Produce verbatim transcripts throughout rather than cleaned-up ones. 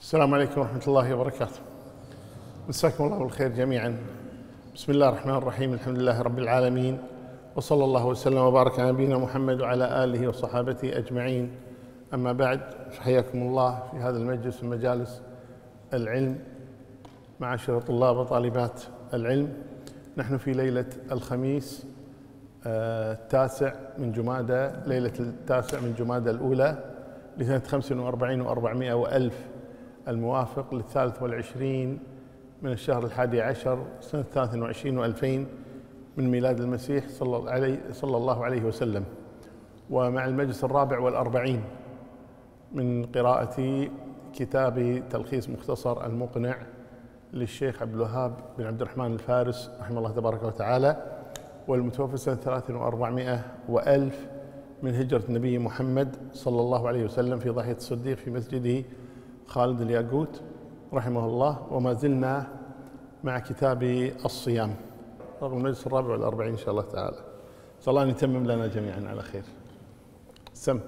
السلام عليكم ورحمة الله وبركاته. مساكم الله بالخير جميعا. بسم الله الرحمن الرحيم، الحمد لله رب العالمين، وصلى الله وسلم وبارك على نبينا محمد وعلى آله وصحابته أجمعين. أما بعد، حياكم الله في هذا المجلس من مجالس العلم معاشر طلاب وطالبات العلم. نحن في ليلة الخميس التاسع من جمادى، ليلة التاسع من جمادى الأولى لسنة خمس وأربعين وأربعمائة وألف، الموافق للثالث والعشرين من الشهر الحادي عشر سنة ثلاث وعشرين وألفين من ميلاد المسيح صلى, عليه صلى الله عليه وسلم، ومع المجلس الرابع والأربعين من قراءة كتاب تلخيص مختصر المقنع للشيخ عبد الوهاب بن عبد الرحمن الفارس رحمه الله تبارك وتعالى، والمتوفى سنة ثلاث وأربعمائة وألف من هجرة النبي محمد صلى الله عليه وسلم في ضاحية الصديق في مسجده خالد الياقوت رحمه الله. وما زلنا مع كتاب الصيام رغم المجلس الرابع والأربعين إن شاء الله تعالى. صلى الله أن يتمم لنا جميعا على خير. سم.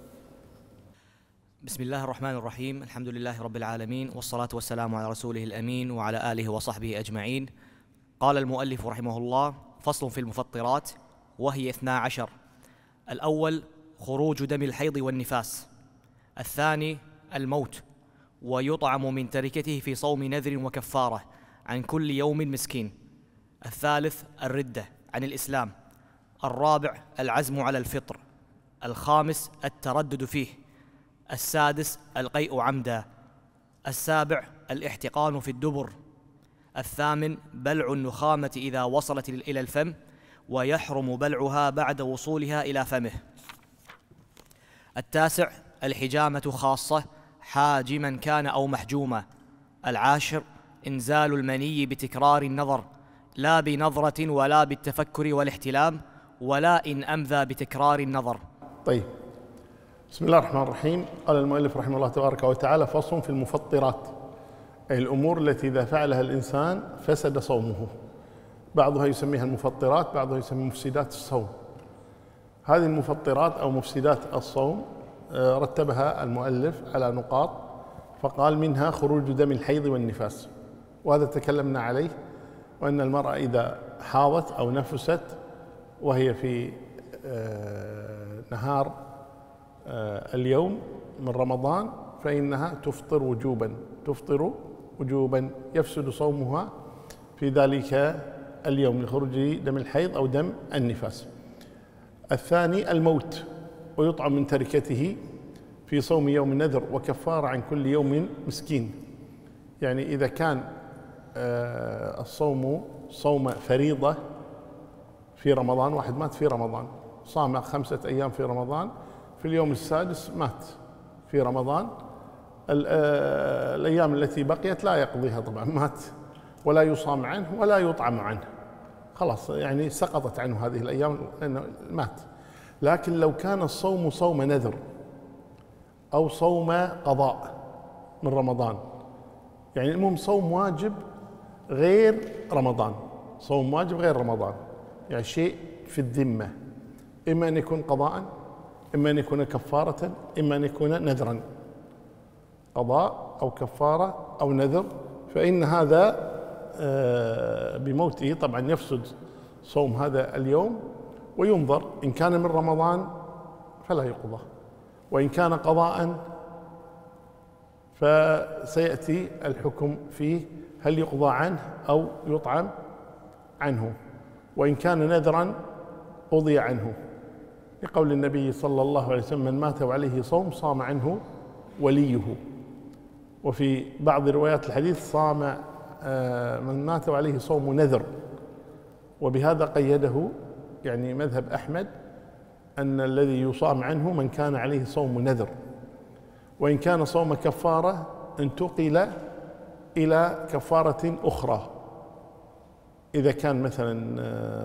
بسم الله الرحمن الرحيم، الحمد لله رب العالمين، والصلاة والسلام على رسوله الأمين وعلى آله وصحبه أجمعين. قال المؤلف رحمه الله: فصل في المفطرات، وهي اثنا عشر. الأول خروج دم الحيض والنفاس، الثاني الموت، ويطعم من تركته في صوم نذر وكفارة عن كل يوم مسكين. الثالث الردة عن الإسلام. الرابع العزم على الفطر. الخامس التردد فيه. السادس القيء عمدا. السابع الاحتقان في الدبر. الثامن بلع النخامة إذا وصلت إلى الفم، ويحرم بلعها بعد وصولها إلى فمه. التاسع الحجامة خاصة، حاجما كان أو محجوما. العاشر إنزال المني بتكرار النظر، لا بنظرة ولا بالتفكر والاحتلام، ولا إن أمذى بتكرار النظر. طيب، بسم الله الرحمن الرحيم. قال المؤلف رحمه الله تبارك وتعالى: فصل في المفطرات، أي الأمور التي إذا فعلها الإنسان فسد صومه. بعضها يسميها المفطرات، بعضها يسمي مفسدات الصوم. هذه المفطرات أو مفسدات الصوم رتبها المؤلف على نقاط، فقال: منها خروج دم الحيض والنفاس، وهذا تكلمنا عليه، وأن المرأة إذا حاضت أو نفست وهي في نهار اليوم من رمضان فإنها تفطر وجوبا، تفطر وجوبا، يفسد صومها في ذلك اليوم لخروج دم الحيض أو دم النفاس. الثاني الموت، ويطعم من تركته في صوم يوم النذر وكفارة عن كل يوم مسكين. يعني إذا كان الصوم صوم فريضة في رمضان، واحد مات في رمضان، صام خمسة أيام في رمضان، في اليوم السادس مات في رمضان، الأيام التي بقيت لا يقضيها طبعا، مات، ولا يصام عنه ولا يطعم عنه، خلاص يعني سقطت عنه هذه الأيام لأنه مات. لكن لو كان الصوم صوم نذر أو صوم قضاء من رمضان، يعني المهم صوم واجب غير رمضان، صوم واجب غير رمضان، يعني شيء في الذمة، إما أن يكون قضاء، إما أن يكون كفارة، إما أن يكون نذرا، قضاء أو كفارة أو نذر، فإن هذا بموته طبعا يفسد صوم هذا اليوم، وينظر إن كان من رمضان فلا يقضى، وإن كان قضاء فسيأتي الحكم فيه هل يقضى عنه أو يطعم عنه، وإن كان نذرا قضي عنه، لقول النبي صلى الله عليه وسلم: من مات وعليه صوم صام عنه وليه. وفي بعض روايات الحديث: صام من مات وعليه صوم نذر. وبهذا قيده يعني مذهب أحمد أن الذي يصام عنه من كان عليه صوم نذر، وإن كان صوم كفارة انتقل إلى كفارة أخرى. إذا كان مثلا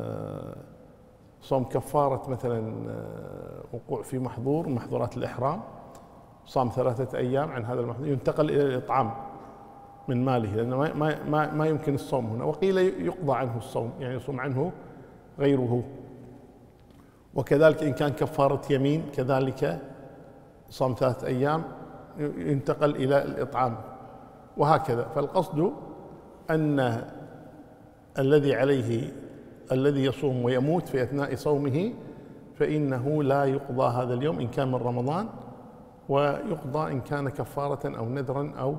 صوم كفارة مثلا وقوع في محظور من محظورات الإحرام، صام ثلاثة أيام عن هذا المحظور، ينتقل إلى الإطعام من ماله، لأنه ما ما ما يمكن الصوم هنا. وقيل يقضى عنه الصوم، يعني يصوم عنه غيره. وكذلك إن كان كفارة يمين كذلك صام ثلاثة أيام ينتقل إلى الإطعام وهكذا. فالقصد أن الذي عليه الذي يصوم ويموت في أثناء صومه فإنه لا يقضى هذا اليوم إن كان من رمضان، ويقضى إن كان كفارة أو نذرا أو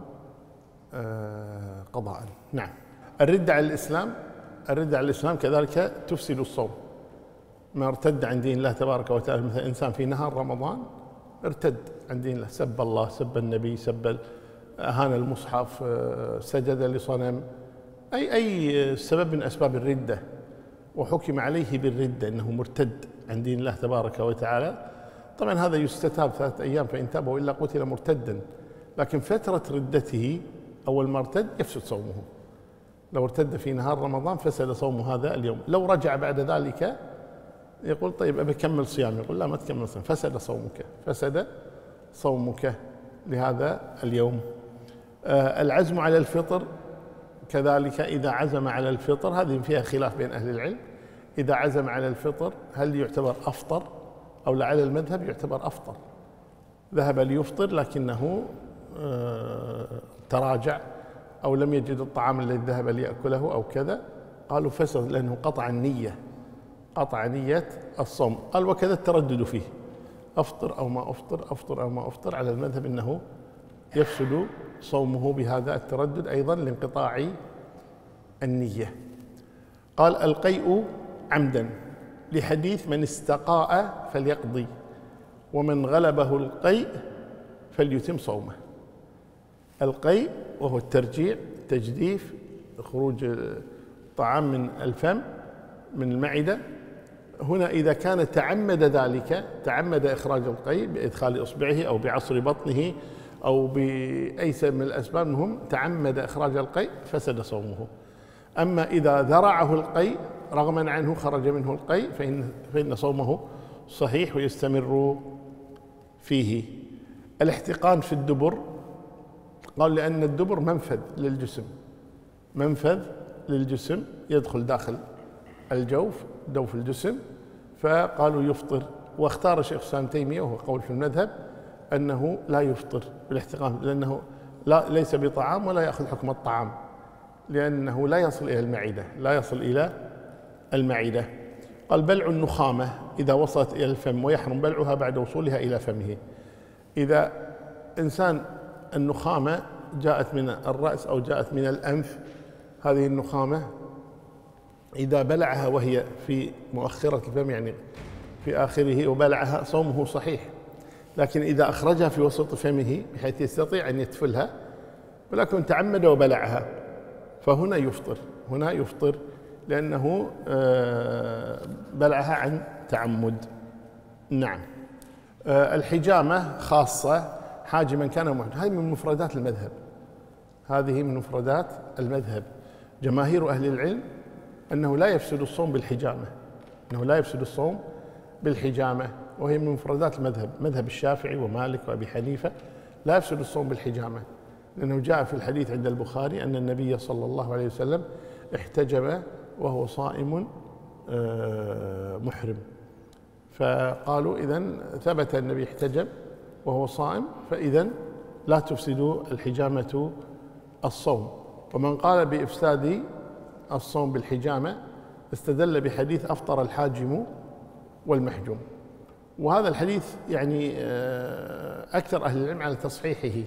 قضاء. نعم. الردة على الإسلام، الردة على الإسلام كذلك تفسد الصوم. ما ارتد عن دين الله تبارك وتعالى، مثل إنسان في نهار رمضان ارتد عن دين الله، سب الله، سب النبي، سب أهان المصحف، سجد لصنم، أي أي سبب من أسباب الردة، وحكم عليه بالردة أنه مرتد عن دين الله تبارك وتعالى. طبعا هذا يستتاب ثلاثة أيام، فإن تاب وإلا قتل مرتدا. لكن فترة ردته أول ما ارتد يفسد صومه. لو ارتد في نهار رمضان فسد صومه هذا اليوم. لو رجع بعد ذلك يقول طيب أبي أكمل صيام، يقول لا ما تكمل صيام، فسد صومك، فسد صومك لهذا اليوم. آه العزم على الفطر كذلك، إذا عزم على الفطر، هذه فيها خلاف بين أهل العلم، إذا عزم على الفطر هل يعتبر أفطر أو لا؟ على المذهب يعتبر أفطر، ذهب ليفطر لكنه آه تراجع أو لم يجد الطعام الذي ذهب ليأكله أو كذا، قالوا فسد لأنه قطع النية، قطع نية الصوم. قال وكذا التردد فيه، أفطر أو ما أفطر، أفطر أو ما أفطر، على المذهب أنه يفسد صومه بهذا التردد أيضا لانقطاع النية. قال القيء عمدا لحديث من استقاء فليقضي ومن غلبه القيء فليتم صومه. القيء وهو الترجيع، تجديف، خروج طعام من الفم من المعدة. هنا إذا كان تعمد ذلك، تعمد إخراج القيء بإدخال إصبعه أو بعصر بطنه أو بأي سبب من الأسباب، منهم تعمد إخراج القيء، فسد صومه. أما إذا ذرعه القيء رغما عنه خرج منه القيء فإن, فإن صومه صحيح ويستمر فيه. الاحتقان في الدبر، قال لأن الدبر منفذ للجسم، منفذ للجسم يدخل داخل الجوف، جوف الجسم، فقالوا يفطر. واختار شيخ الإسلام تيمية وهو قول في المذهب أنه لا يفطر بالاحتقان، لأنه لا ليس بطعام ولا يأخذ حكم الطعام، لأنه لا يصل إلى المعدة، لا يصل إلى المعدة. قال بلع النخامة إذا وصلت إلى الفم ويحرم بلعها بعد وصولها إلى فمه. إذا إنسان النخامة جاءت من الرأس أو جاءت من الأنف، هذه النخامة إذا بلعها وهي في مؤخرة الفم يعني في آخره وبلعها صومه صحيح، لكن إذا أخرجها في وسط فمه بحيث يستطيع أن يتفلها ولكن تعمد وبلعها فهنا يفطر، هنا يفطر لأنه بلعها عن تعمد. نعم. الحجامة خاصة، حاجما كان محجم، هذه من مفردات المذهب، هذه من مفردات المذهب. جماهير أهل العلم أنه لا يفسد الصوم بالحجامة، أنه لا يفسد الصوم بالحجامة، وهي من مفردات المذهب، مذهب الشافعي ومالك وأبي حنيفة لا يفسد الصوم بالحجامة، لأنه جاء في الحديث عند البخاري أن النبي صلى الله عليه وسلم احتجم وهو صائم محرم، فقالوا إذن ثبت النبي احتجم وهو صائم، فإذن لا تفسد الحجامة الصوم. ومن قال بإفساد الصوم بالحجامة استدل بحديث أفطر الحاجم والمحجوم، وهذا الحديث يعني أكثر أهل العلم على تصحيحه،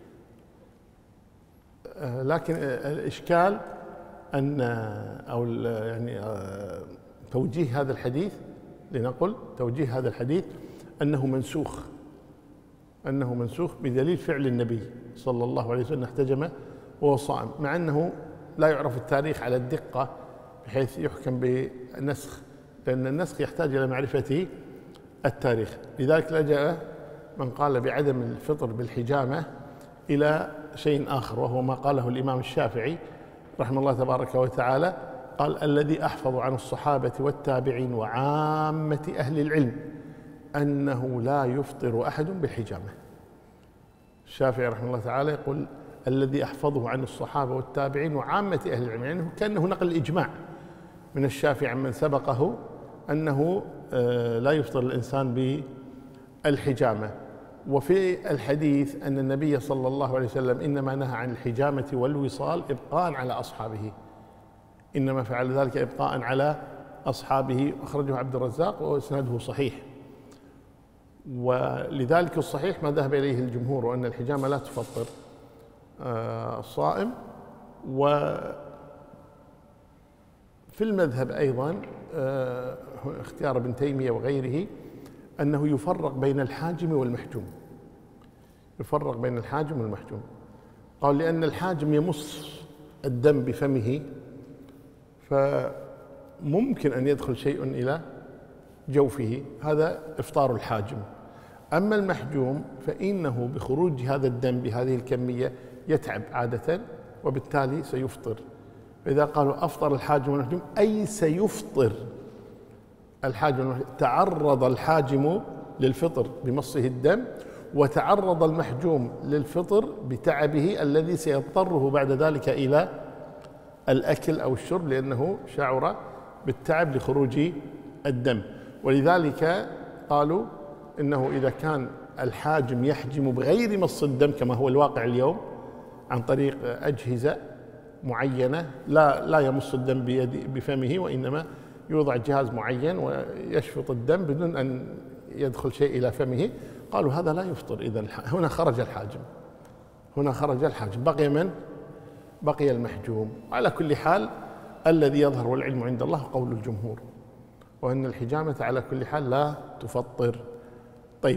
لكن الإشكال أن أو يعني توجيه هذا الحديث، لنقل توجيه هذا الحديث أنه منسوخ، أنه منسوخ بدليل فعل النبي صلى الله عليه وسلم احتجم وهو صائم، مع أنه لا يعرف التاريخ على الدقة بحيث يحكم بنسخ، لأن النسخ يحتاج إلى معرفة التاريخ. لذلك لجأ من قال بعدم الفطر بالحجامة إلى شيء آخر، وهو ما قاله الإمام الشافعي رحمه الله تبارك وتعالى، قال الذي أحفظ عن الصحابة والتابعين وعامة أهل العلم أنه لا يفطر أحد بالحجامة. الشافعي رحمه الله تعالى يقول الذي أحفظه عن الصحابة والتابعين وعامة أهل العلم، يعني كأنه نقل إجماع من الشافعي عمن سبقه أنه لا يفطر الإنسان بالحجامة. وفي الحديث أن النبي صلى الله عليه وسلم إنما نهى عن الحجامة والوصال إبقاء على أصحابه، إنما فعل ذلك إبقاء على أصحابه. أخرجه عبد الرزاق وإسناده صحيح. ولذلك الصحيح ما ذهب إليه الجمهور، وأن الحجامة لا تفطر الصائم. وفي المذهب أيضا اختيار ابن تيمية وغيره أنه يفرق بين الحاجم والمحجوم، يفرق بين الحاجم والمحجوم. قال لأن الحاجم يمص الدم بفمه، فممكن أن يدخل شيء إلى جوفه، هذا إفطار الحاجم. أما المحجوم فإنه بخروج هذا الدم بهذه الكمية يتعب عادة، وبالتالي سيفطر. فإذا قالوا أفطر الحاجم والمحجوم أي سيفطر الحاجم والمحجوم. تعرض الحاجم للفطر بمصه الدم، وتعرض المحجوم للفطر بتعبه الذي سيضطره بعد ذلك إلى الأكل أو الشرب، لأنه شعر بالتعب لخروج الدم. ولذلك قالوا إنه إذا كان الحاجم يحجم بغير مص الدم كما هو الواقع اليوم عن طريق أجهزة معينة لا لا يمص الدم بيد بفمه، وإنما يوضع جهاز معين ويشفط الدم بدون أن يدخل شيء إلى فمه، قالوا هذا لا يفطر. إذن هنا خرج الحاجم، هنا خرج الحاجم، بقي من؟ بقي المحجوم. على كل حال الذي يظهر والعلم عند الله قول الجمهور، وأن الحجامة على كل حال لا تفطر. طيب،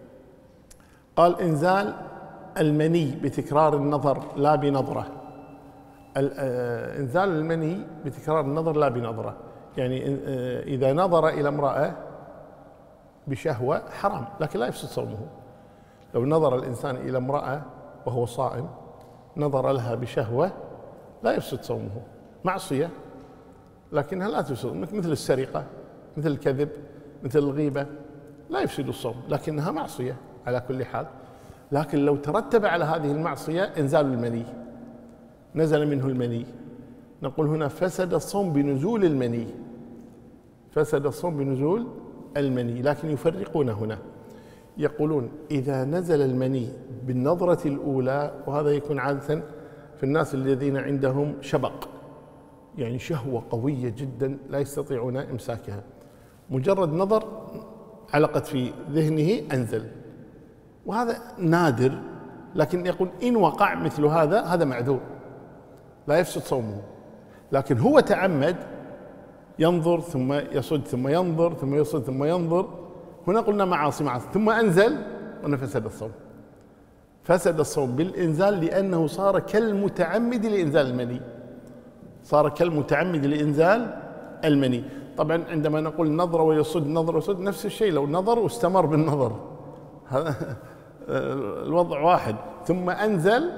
قال إنزال المني بتكرار النظر لا بنظرة. إنزال المني بتكرار النظر لا بنظرة، يعني إذا نظر إلى امرأة بشهوة حرام، لكن لا يفسد صومه. لو نظر الإنسان إلى امرأة وهو صائم، نظر لها بشهوة، لا يفسد صومه، معصية لكنها لا تفسد، مثل السرقة، مثل الكذب، مثل الغيبة، لا يفسد الصوم لكنها معصية على كل حال. لكن لو ترتب على هذه المعصية إنزال المني، نزل منه المني، نقول هنا فسد الصوم بنزول المني، فسد الصوم بنزول المني. لكن يفرقون هنا، يقولون إذا نزل المني بالنظرة الأولى، وهذا يكون عادة في الناس الذين عندهم شبق، يعني شهوة قوية جدا لا يستطيعون إمساكها، مجرد نظر علقت في ذهنه أنزل، وهذا نادر. لكن يقول إن وقع مثل هذا هذا معذور لا يفسد صومه. لكن هو تعمد ينظر ثم يصد ثم ينظر ثم يصد ثم ينظر، هنا قلنا معاصي معاصي، ثم أنزل وأنا فسد الصوم، فسد الصوم بالإنزال، لأنه صار كالمتعمد لإنزال المني، صار كالمتعمد لإنزال المني. طبعا عندما نقول نظر ويصد نظر ويصد نفس الشيء، لو نظر واستمر بالنظر هذا الوضع واحد. ثم أنزل،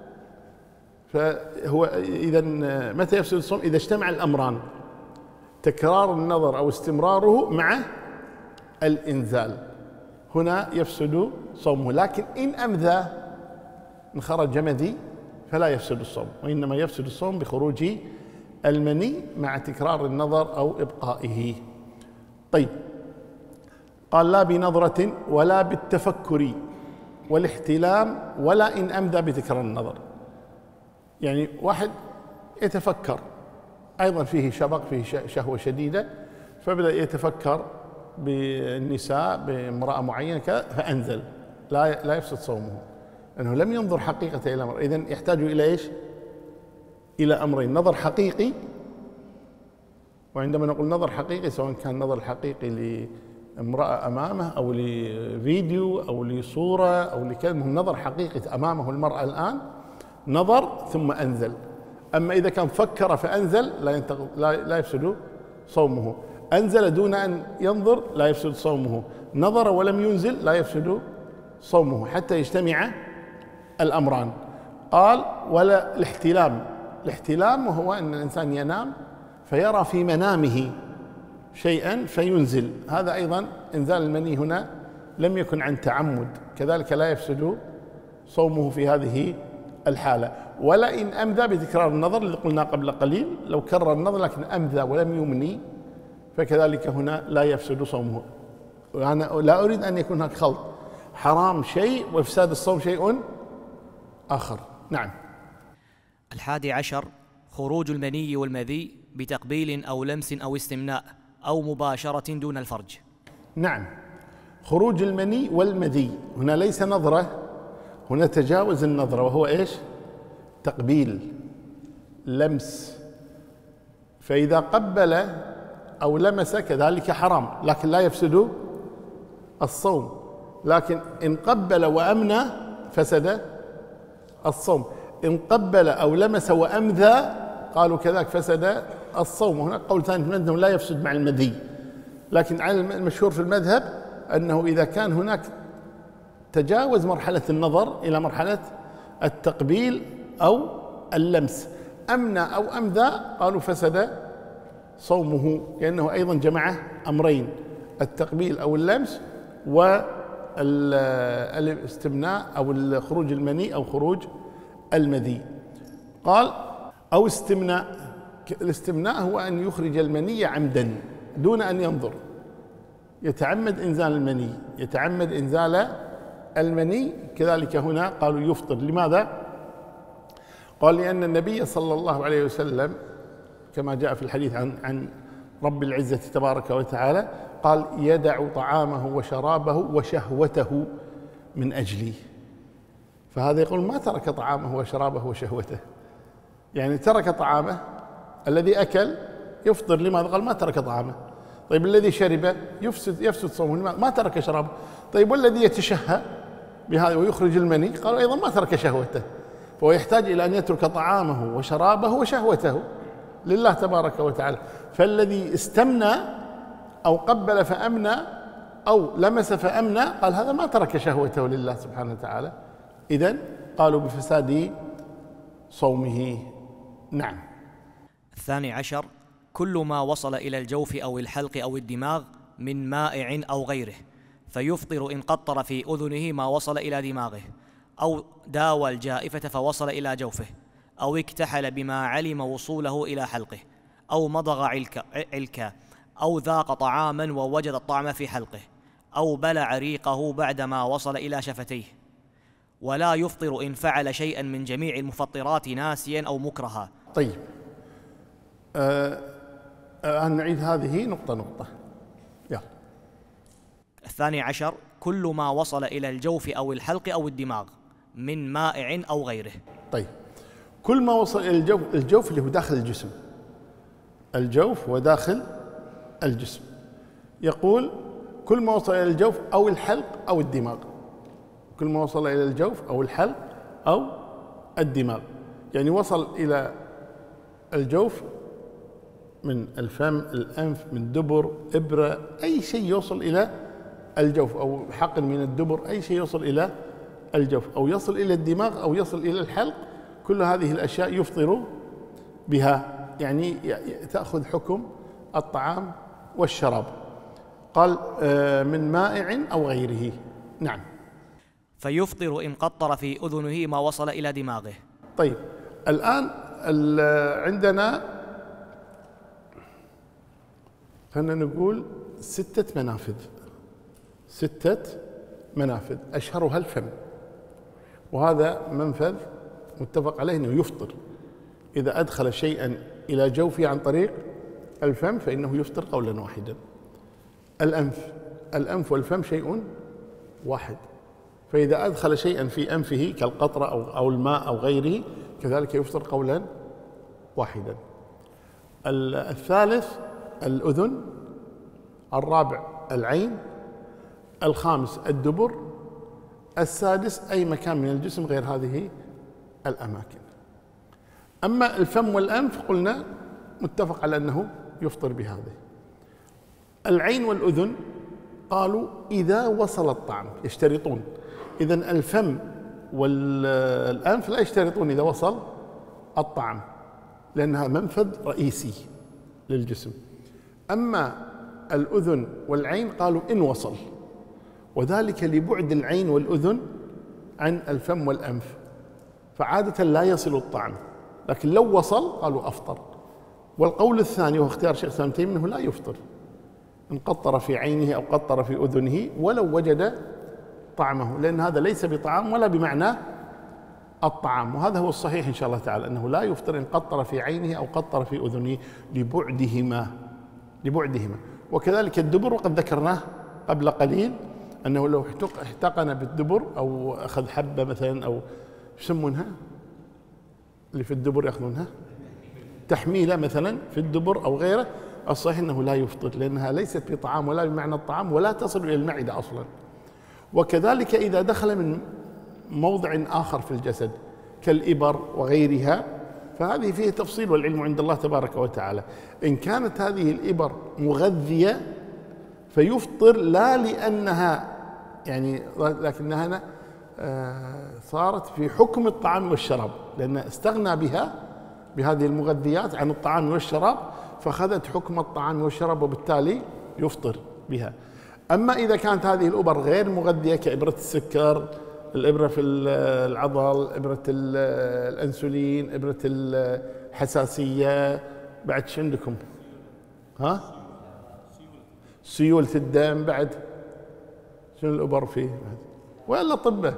فهو إذا متى يفسد الصوم؟ إذا اجتمع الأمران، تكرار النظر أو استمراره مع الإنزال، هنا يفسد صومه. لكن إن أمذى إن خرج مذي فلا يفسد الصوم، وإنما يفسد الصوم بخروج المني مع تكرار النظر أو إبقائه. طيب، قال لا بنظرة ولا بالتفكر والاحتلام ولا إن أمذى بتكرار النظر. يعني واحد يتفكر، أيضا فيه شبق، فيه شهوة شديدة، فبدأ يتفكر بالنساء بامرأة معينة فأنزل، لا لا يفسد صومه، لأنه لم ينظر حقيقة إلى أمر. إذن يحتاج إلى إيش؟ إلى أمرين: نظر حقيقي، وعندما نقول نظر حقيقي سواء كان نظر حقيقي لامرأة أمامه أو لفيديو أو لصورة أو لكلمة، نظر حقيقي أمامه المرأة الآن، نظر ثم أنزل. أما إذا كان فكر فأنزل لا لا لا يفسد صومه. أنزل دون أن ينظر لا يفسد صومه، نظر ولم ينزل لا يفسد صومه، حتى يجتمع الأمران. قال ولا الاحتلام. الاحتلام وهو أن الإنسان ينام فيرى في منامه شيئا فينزل، هذا أيضا إنزال المني هنا لم يكن عن تعمد، كذلك لا يفسد صومه في هذه الحالة. ولا إن أمذى بتكرار النظر اللي قلنا قبل قليل، لو كرر النظر لكن أمذى ولم يمني فكذلك هنا لا يفسد صومه. أنا لا أريد أن يكون هناك خلط، حرام شيء وإفساد الصوم شيء آخر. نعم. الحادي عشر خروج المني والمذي بتقبيل أو لمس أو استمناء أو مباشرة دون الفرج. نعم، خروج المني والمذي هنا ليس نظرة، هنا تجاوز النظرة، وهو إيش؟ تقبيل، لمس. فإذا قبل أو لمس كذلك حرام، لكن لا يفسد الصوم. لكن إن قبل وأمنى فسد الصوم، إن قبل أو لمس وأمذى قالوا كذلك فسد الصوم. وهنا قول ثاني في أنه لا يفسد مع المذي، لكن على المشهور في المذهب أنه إذا كان هناك تجاوز مرحلة النظر إلى مرحلة التقبيل أو اللمس، أمنى أو أمذى قالوا فسد صومه، لأنه أيضا جمع أمرين: التقبيل أو اللمس والاستمناء أو خروج المني أو خروج المذي. قال أو استمناء. الاستمناء هو أن يخرج المني عمدا دون أن ينظر، يتعمد إنزال المني، يتعمد إنزال المني. كذلك هنا قالوا يفطر. لماذا؟ قال لأن النبي صلى الله عليه وسلم كما جاء في الحديث عن عن رب العزة تبارك وتعالى قال: يدع طعامه وشرابه وشهوته من أجلي. فهذا يقول ما ترك طعامه وشرابه وشهوته، يعني ترك طعامه الذي أكل يفطر. لماذا؟ قال ما ترك طعامه. طيب الذي شرب يفسد يفسد صومه، ما ترك شرابه. طيب والذي يتشهى بهذا ويخرج المني قال أيضا ما ترك شهوته، فهو يحتاج إلى أن يترك طعامه وشرابه وشهوته لله تبارك وتعالى. فالذي استمنى أو قبل فأمنى أو لمس فأمنى قال هذا ما ترك شهوته لله سبحانه وتعالى، إذن قالوا بفساد صومه. نعم. الثاني عشر كل ما وصل إلى الجوف أو الحلق أو الدماغ من مائع أو غيره، فيفطر إن قطر في أذنه ما وصل إلى دماغه، أو داوى الجائفة فوصل إلى جوفه، أو اكتحل بما علم وصوله إلى حلقه، أو مضغ علكا, علكا أو ذاق طعاما ووجد الطعم في حلقه، أو بلع ريقه بعدما وصل إلى شفتيه. ولا يفطر إن فعل شيئا من جميع المفطرات ناسيا أو مكرها. طيب آه آه نعيد هذه نقطة نقطة. يلا. الثاني عشر كل ما وصل إلى الجوف أو الحلق أو الدماغ من مائع أو غيره. طيب كل ما وصل إلى الجوف، الجوف اللي هو داخل الجسم، الجوف وداخل الجسم. يقول كل ما وصل إلى الجوف أو الحلق أو الدماغ، كل ما وصل إلى الجوف أو الحلق أو الدماغ، يعني وصل إلى الجوف من الفم، الأنف، من دبر، إبرة، أي شيء يوصل إلى الجوف، أو حقن من الدبر، أي شيء يوصل إلى الجوف، أو يصل إلى الدماغ أو يصل إلى الحلق، كل هذه الأشياء يفطر بها، يعني تأخذ حكم الطعام والشراب. قال من مائع أو غيره. نعم. فيفطر إن قطر في أذنه ما وصل إلى دماغه. طيب الآن عندنا خلينا نقول ستة منافذ، ستة منافذ أشهرها الفم، وهذا منفذ متفق عليه أنه يفطر إذا أدخل شيئا إلى جوفه عن طريق الفم فإنه يفطر قولا واحدا. الأنف، الأنف والفم شيء واحد، فإذا أدخل شيئا في أنفه كالقطرة أو أو الماء أو غيره كذلك يفطر قولا واحدا. الثالث الأذن، الرابع العين، الخامس الدبر، السادس أي مكان من الجسم غير هذه الأماكن. أما الفم والأنف قلنا متفق على أنه يفطر بهذه. العين والأذن قالوا إذا وصل الطعم، يشترطون. إذن الفم والأنف لا يشترطون إذا وصل الطعم، لأنها منفذ رئيسي للجسم. أما الأذن والعين قالوا إن وصل، وذلك لبعد العين والأذن عن الفم والأنف، فعادة لا يصل الطعم، لكن لو وصل قالوا أفطر. والقول الثاني وهو اختيار شيخ الإسلام ابن تيمية أنه لا يفطر إن قطر في عينه أو قطر في أذنه ولو وجد طعمه، لأن هذا ليس بطعام ولا بمعنى الطعام. وهذا هو الصحيح إن شاء الله تعالى، أنه لا يفطر إن قطر في عينه أو قطر في أذنه لبعدهما لبعدهما وكذلك الدبر، وقد ذكرناه قبل قليل أنه لو احتقن بالدبر أو أخذ حبة مثلا، أو يسمونها اللي في الدبر يأخذونها تحميلة مثلا في الدبر أو غيره، الصحيح أنه لا يفطر، لأنها ليست بطعام ولا بمعنى الطعام ولا تصل إلى المعدة أصلا. وكذلك إذا دخل من موضع آخر في الجسد كالإبر وغيرها، فهذه فيه تفصيل والعلم عند الله تبارك وتعالى. إن كانت هذه الإبر مغذية فيفطر، لا لأنها يعني لكنها صارت في حكم الطعام والشراب، لأن استغنى بها بهذه المغذيات عن الطعام والشراب، فأخذت حكم الطعام والشراب وبالتالي يفطر بها. أما إذا كانت هذه الإبر غير مغذية كإبرة السكر، الإبرة في العضل، إبرة الأنسولين، إبرة الحساسية، بعد شو عندكم؟ ها؟ سيولة الدم، بعد شنو الإبر فيه؟ ولا طبه؟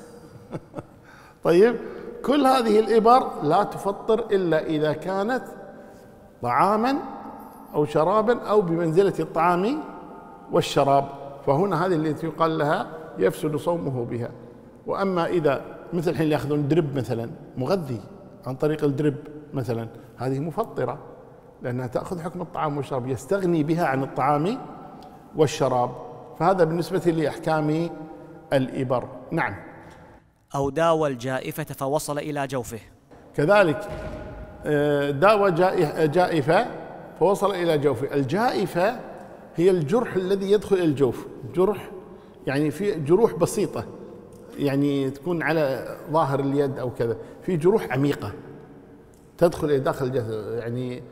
طيب، كل هذه الإبر لا تفطر إلا إذا كانت طعاما أو شرابا أو بمنزلة الطعام والشراب، فهنا هذه التي يقال لها يفسد صومه بها. وأما إذا مثل الحين اللي يأخذون درب مثلا مغذي عن طريق الدرب مثلا، هذه مفطرة لأنها تأخذ حكم الطعام والشراب، يستغني بها عن الطعام والشراب. فهذا بالنسبة لأحكام الإبر. نعم. أو داوى الجائفة فوصل إلى جوفه، كذلك داوى جائفة فوصل إلى جوفه. الجائفة هي الجرح الذي يدخل إلى الجوف، جرح يعني في جروح بسيطة، يعني تكون على ظاهر اليد أو كذا، في جروح عميقة تدخل إلى داخل الجسد. يعني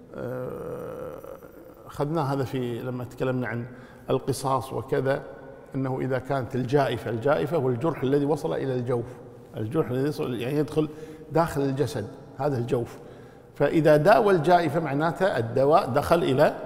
أخذنا هذا في لما تكلمنا عن القصاص وكذا، أنه إذا كانت الجائفة الجائفة هو الجرح الذي وصل إلى الجوف، الجرح الذي يصل يعني يدخل داخل الجسد، هذا الجوف. فإذا داوى الجائفة معناته الدواء دخل إلى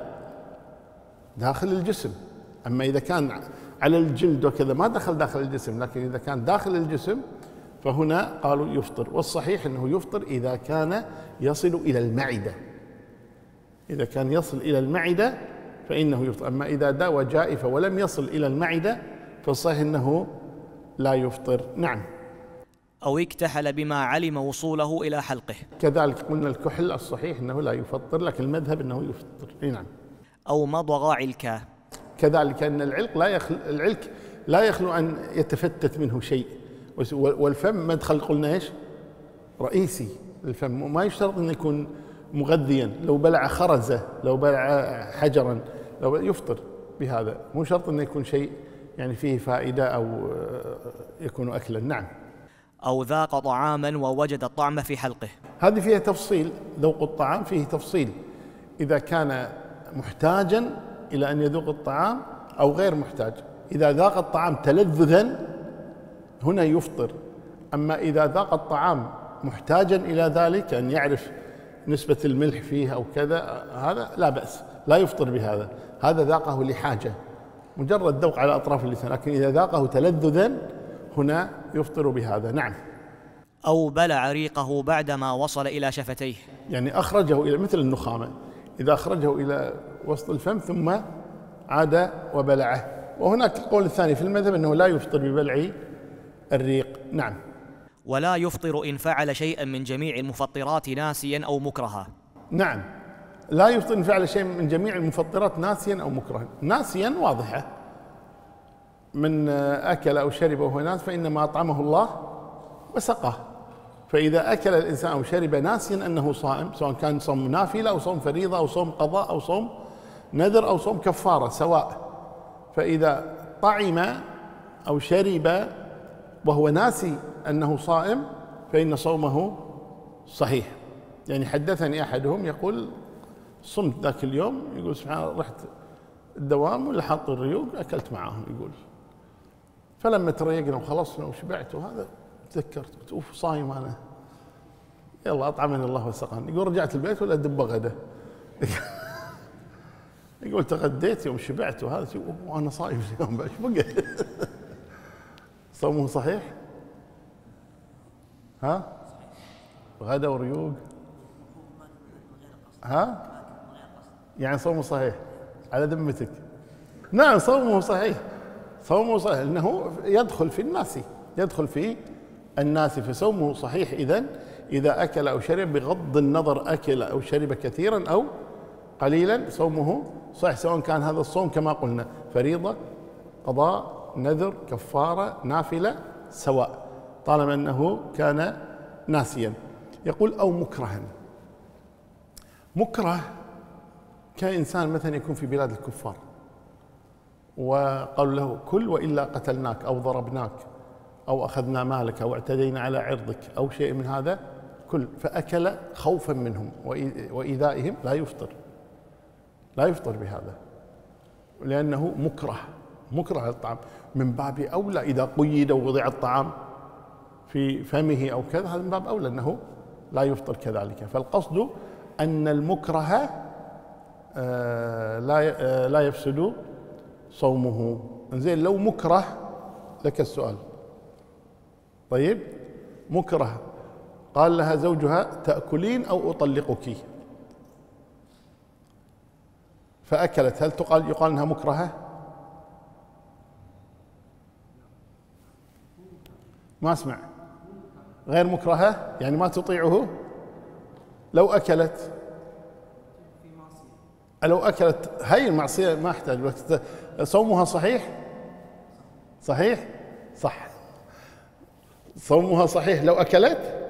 داخل الجسم. أما إذا كان على الجلد وكذا ما دخل داخل الجسم، لكن إذا كان داخل الجسم فهنا قالوا يفطر. والصحيح أنه يفطر إذا كان يصل إلى المعدة، إذا كان يصل إلى المعدة فإنه يفطر. أما إذا داوى جائفة ولم يصل إلى المعدة فالصحيح أنه لا يفطر. نعم. أو اكتحل بما علم وصوله إلى حلقه، كذلك قلنا الكحل الصحيح أنه لا يفطر، لكن المذهب أنه يفطر. نعم. أو مضغ علكا، كذلك أن العلق لا يخل العلك لا يخلو أن يتفتت منه شيء، والفم مدخل قلنا إيش؟ رئيسي الفم، وما يشترط أن يكون مغذيا. لو بلع خرزة، لو بلع حجرا، لو يفطر بهذا، مو شرط أن يكون شيء يعني فيه فائدة أو يكون أكلا. نعم. أو ذاق طعاما ووجد الطعم في حلقه، هذه فيها تفصيل. ذوق الطعام فيه تفصيل، إذا كان محتاجا إلى أن يذوق الطعام أو غير محتاج. إذا ذاق الطعام تلذذا هنا يفطر. أما إذا ذاق الطعام محتاجا إلى ذلك، أن يعرف نسبة الملح فيه أو كذا، هذا لا بأس، لا يفطر بهذا. هذا ذاقه لحاجة، مجرد ذوق على أطراف اللسان. لكن إذا ذاقه تلذذا هنا يفطر بهذا. نعم. أو بلع ريقه بعدما وصل إلى شفتيه، يعني أخرجه إلى مثل النخامة، إذا أخرجه إلى وسط الفم ثم عاد وبلعه. وهناك القول الثاني في المذهب أنه لا يفطر ببلع الريق. نعم. ولا يفطر إن فعل شيئا من جميع المفطرات ناسيا أو مكرها. نعم، لا يفطر إن فعل شيء من جميع المفطرات ناسيا أو مكرها. ناسيا واضحة، من أكل أو شرب وهو ناس فإنما أطعمه الله وسقاه. فإذا أكل الإنسان أو شرب ناسيا أنه صائم، سواء كان صوم نافلة أو صوم فريضة أو صوم قضاء أو صوم نذر أو صوم كفارة سواء، فإذا طعم أو شرب وهو ناسي أنه صائم فإن صومه صحيح. يعني حدثني أحدهم يقول صمت ذاك اليوم، يقول سبحان الله رحت الدوام ولا حاط الريوق أكلت معاهم، يقول فلما تريقنا وخلصنا وشبعت وهذا تذكرت قلت أوف صايم أنا، يلا أطعمني الله وسقاني. يقول رجعت البيت ولا دب غدا يقول تغديت يوم شبعت وهذا وأنا صايم اليوم ايش بقى صومه صحيح؟ ها؟ غدا وريوق؟ ها؟ يعني صومه صحيح على ذمتك؟ نعم صومه صحيح، صومه صحيح لأنه يدخل في الناس، يدخل في الناس، فصومه صحيح إذن إذا أكل أو شرب بغض النظر أكل أو شرب كثيرا أو قليلا صومه صحيح، سواء كان هذا الصوم كما قلنا فريضة، قضاء، نذر، كفارة، نافلة، سواء طالما أنه كان ناسيا. يقول أو مكرها. مكره كإنسان مثلا يكون في بلاد الكفار وقالوا له كل وإلا قتلناك أو ضربناك أو أخذنا مالك أو اعتدينا على عرضك أو شيء من هذا كل، فأكل خوفا منهم وإيذائهم، لا يفطر، لا يفطر بهذا لأنه مكره، مكره الطعام. من باب أولى إذا قيد ووضع الطعام في فمه أو كذا، هذا من باب أولى أنه لا يفطر كذلك. فالقصد أن المكره لا لا يفسد صومه. زين لو مكره، لك السؤال. طيب مكره قال لها زوجها تأكلين أو أطلقك، فأكلت، هل تقال يقال أنها مكرهة؟ ما أسمع. غير مكرهة يعني ما تطيعه. لو أكلت لو أكلت هي المعصية ما أحتاج وقت. صومها صحيح؟ صحيح؟ صح، صومها صحيح لو أكلت؟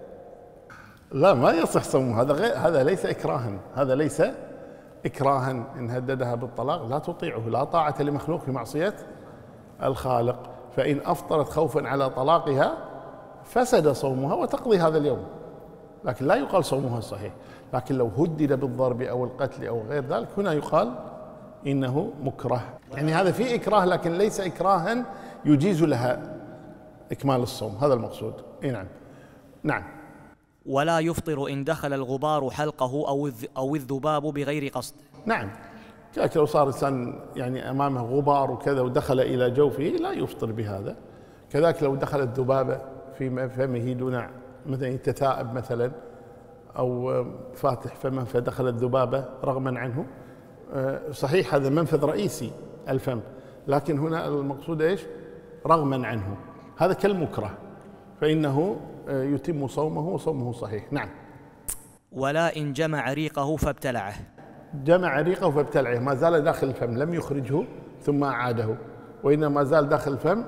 لا ما يصح صومها، هذا غير، هذا ليس إكراها، هذا ليس إكراها. إن هددها بالطلاق لا تطيعه، لا طاعة لمخلوق في معصية الخالق. فإن أفطرت خوفا على طلاقها فسد صومها وتقضي هذا اليوم، لكن لا يقال صومها صحيح. لكن لو هدد بالضرب أو القتل أو غير ذلك هنا يقال إنه مكره. يعني هذا فيه إكراه لكن ليس إكراها يجيز لها إكمال الصوم، هذا المقصود. إيه نعم. نعم. ولا يفطر إن دخل الغبار حلقه أو أو الذباب بغير قصد. نعم، كذلك لو صار إنسان يعني أمامه غبار وكذا ودخل إلى جوفه لا يفطر بهذا. كذلك لو دخلت ذبابة في فمه دون مثلا يتثاءب مثلا أو فاتح فمه فدخلت ذبابة رغما عنه، صحيح هذا منفذ رئيسي الفم، لكن هنا المقصود إيش؟ رغما عنه، هذا كالمكره، فإنه يتم صومه وصومه صحيح. نعم. ولا إن جمع ريقه فابتلعه. جمع ريقه فابتلعه، ما زال داخل الفم لم يخرجه ثم أعاده، وإنما ما زال داخل الفم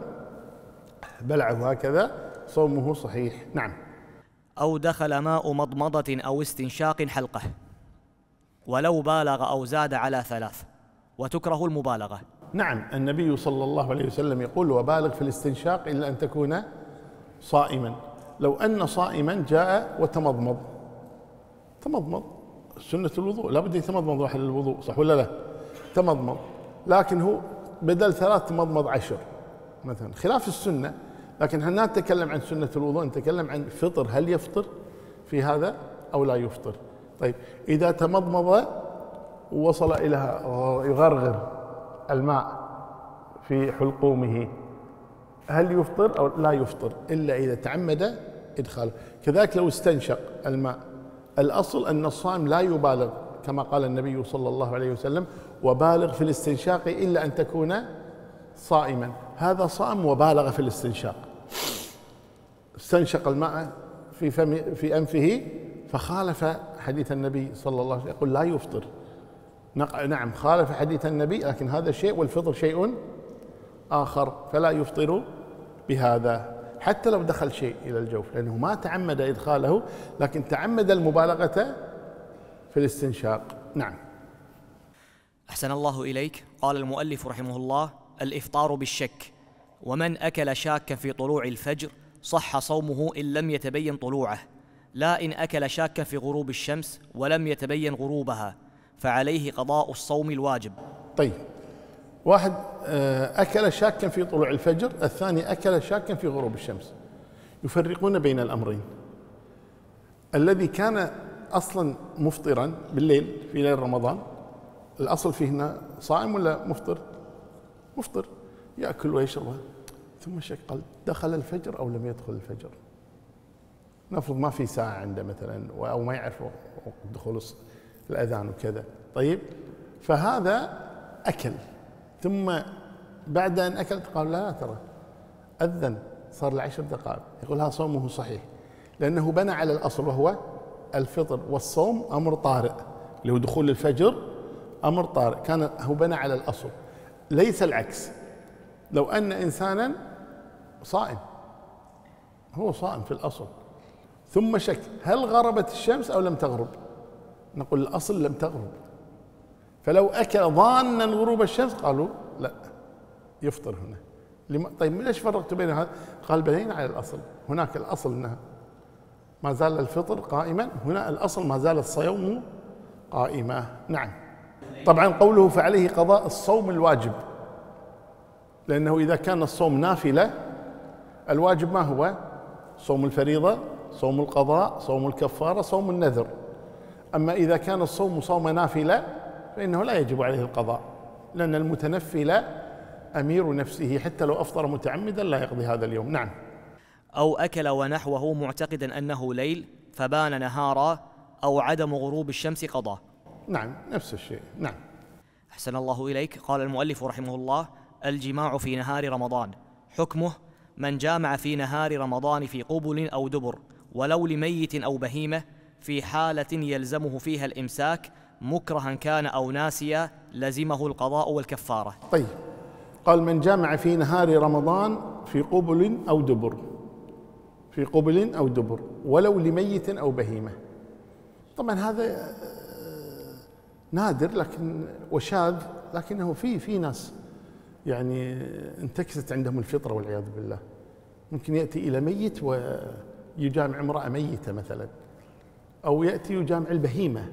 بلعه هكذا، صومه صحيح. نعم. أو دخل ماء مضمضة أو استنشاق حلقه، ولو بالغ أو زاد على ثلاث، وتكره المبالغة. نعم، النبي صلى الله عليه وسلم يقول وبالغ في الاستنشاق إلا أن تكون صائما. لو أن صائما جاء وتمضمض، تمضمض سنة الوضوء، لا بد يتمضمض واحد للوضوء، صح ولا لا؟ تمضمض، لكن هو بدل ثلاث تمضمض عشر مثلا، خلاف السنة. لكن احنا نتكلم عن سنة الوضوء، نتكلم عن فطر، هل يفطر في هذا أو لا يفطر؟ طيب إذا تمضمض ووصل إلى يغرغر الماء في حلقومه هل يفطر أو لا يفطر؟ إلا إذا تعمد إدخاله. كذلك لو استنشق الماء، الأصل أن الصائم لا يبالغ كما قال النبي صلى الله عليه وسلم وبالغ في الاستنشاق إلا أن تكون صائما. هذا صائم وبالغ في الاستنشاق، استنشق الماء في فم في أنفه فخالف حديث النبي صلى الله عليه وسلم، يقول لا يفطر. نعم خالف حديث النبي، لكن هذا شيء والفطر شيء آخر، فلا يفطر بهذا حتى لو دخل شيء إلى الجوف، لأنه ما تعمد إدخاله لكن تعمد المبالغة في الاستنشاق. نعم. أحسن الله إليك. قال المؤلف رحمه الله: الإفطار بالشك، ومن أكل شاكا في طلوع الفجر صح صومه إن لم يتبين طلوعه، لا إن أكل شاكا في غروب الشمس ولم يتبين غروبها، فعليه قضاء الصوم الواجب. طيب، واحد أكل شاكا في طلوع الفجر، الثاني أكل شاكا في غروب الشمس، يفرقون بين الأمرين. الذي كان أصلا مفطرا بالليل في ليل رمضان، الأصل فيه صائم ولا مفطر؟ مفطر، يأكل ويشرب، ثم شك، قال دخل الفجر أو لم يدخل الفجر؟ نفرض ما في ساعة عنده مثلا، أو ما يعرف وقت دخول الأذان وكذا. طيب، فهذا أكل، ثم بعد أن أكل قال لا ترى أذن صار العشر دقائق، يقول هذا صومه صحيح، لأنه بنى على الأصل وهو الفطر، والصوم أمر طارئ اللي هو دخول الفجر أمر طارئ، كان هو بنى على الأصل، ليس العكس. لو أن إنسانا صائم، هو صائم في الأصل، ثم شك هل غربت الشمس أو لم تغرب؟ نقول الأصل لم تغرب، فلو أكل ظانا غروب الشمس قالوا لا يفطر هنا. طيب ليش فرقت بين هذا؟ قال بنينا على الأصل، هناك الأصل أنها ما زال الفطر قائما، هنا الأصل ما زال الصيام قائمة. نعم. طبعا قوله فعليه قضاء الصوم الواجب، لأنه إذا كان الصوم نافلة، الواجب ما هو؟ صوم الفريضة، صوم القضاء، صوم الكفارة، صوم النذر. أما إذا كان الصوم صوم نافلة فإنه لا يجب عليه القضاء، لأن المتنفل أمير نفسه، حتى لو أفطر متعمدا لا يقضي هذا اليوم. نعم. أو أكل ونحوه معتقدا أنه ليل فبان نهارا أو عدم غروب الشمس قضاه. نعم، نفس الشيء. نعم. أحسن الله إليك. قال المؤلف رحمه الله: الجماع في نهار رمضان حكمه من جامع في نهار رمضان في قبل أو دبر ولو لميت أو بهيمة في حالة يلزمه فيها الإمساك مكرها كان أو ناسيا لزمه القضاء والكفارة. طيب، قال من جامع في نهار رمضان في قبل أو دبر، في قبل أو دبر ولو لميت أو بهيمة. طبعا هذا نادر لكن وشاذ، لكنه في في ناس يعني انتكست عندهم الفطرة والعياذ بالله، ممكن يأتي إلى ميت ويجامع امرأة ميتة مثلا، أو يأتي يجامع البهيمة.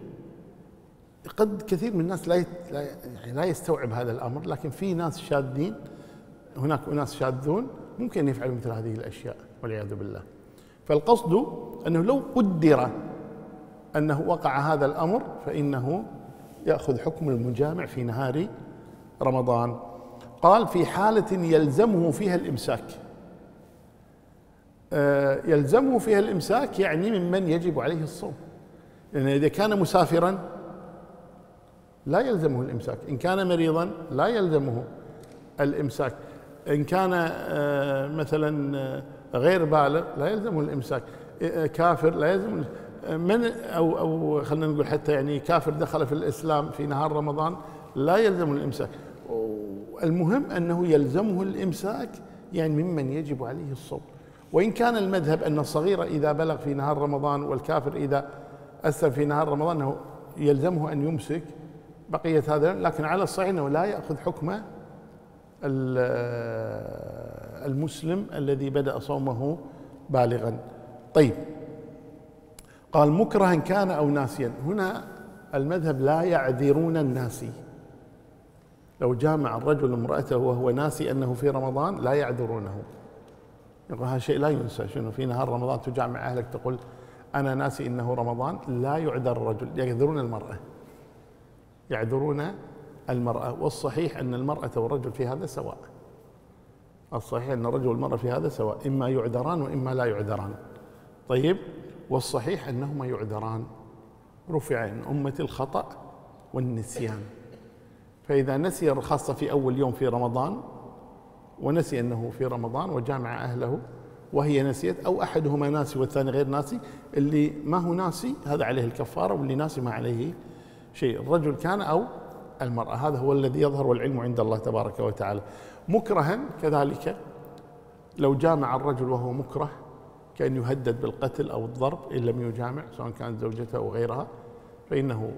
قد كثير من الناس لا يعني لا يستوعب هذا الأمر، لكن في ناس شاذين، هناك أناس شاذون ممكن يفعلوا مثل هذه الأشياء والعياذ بالله. فالقصد أنه لو قدر أنه وقع هذا الأمر فإنه يأخذ حكم المجامع في نهار رمضان. قال في حالة يلزمه فيها الإمساك. آه يلزمه فيها الإمساك يعني ممن يجب عليه الصوم، لأن إذا كان مسافرا لا يلزمه الإمساك، إن كان مريضا لا يلزمه الإمساك، إن كان آه مثلا غير بالغ لا يلزمه الإمساك، آه كافر لا يلزمه من أو أو خلينا نقول حتى يعني كافر دخل في الإسلام في نهار رمضان لا يلزمه الإمساك. المهم أنه يلزمه الإمساك يعني ممن يجب عليه الصوم. وإن كان المذهب أن الصغير إذا بلغ في نهار رمضان والكافر إذا أسلم في نهار رمضان أنه يلزمه أن يمسك بقية هذا، لكن على الصحيح أنه لا يأخذ حكم المسلم الذي بدأ صومه بالغا. طيب، قال مكرها كان أو ناسيا. هنا المذهب لا يعذرون الناسي، لو جامع الرجل امرأته وهو ناسي أنه في رمضان لا يعذرونه، يقول هذا شيء لا ينسى، شنو في نهار رمضان تجامع أهلك تقول أنا ناسي إنه رمضان؟ لا يعذر الرجل، يعذرون المرأة، يعذرون المرأة. والصحيح أن المرأة والرجل في هذا سواء، الصحيح أن الرجل والمرأة في هذا سواء، إما يعذران وإما لا يعذران. طيب، والصحيح أنهما يعذران، رفع عن أمة الخطأ والنسيان. فإذا نسي، خاصة في أول يوم في رمضان، ونسي أنه في رمضان وجامع أهله وهي نسيت، أو أحدهما ناسي والثاني غير ناسي، اللي ما هو ناسي هذا عليه الكفارة، واللي ناسي ما عليه شيء، الرجل كان أو المرأة، هذا هو الذي يظهر والعلم عند الله تبارك وتعالى. مكرها كذلك، لو جامع الرجل وهو مكره كأن يهدد بالقتل أو الضرب إن لم يجامع، سواء كانت زوجته أو غيرها، فإنه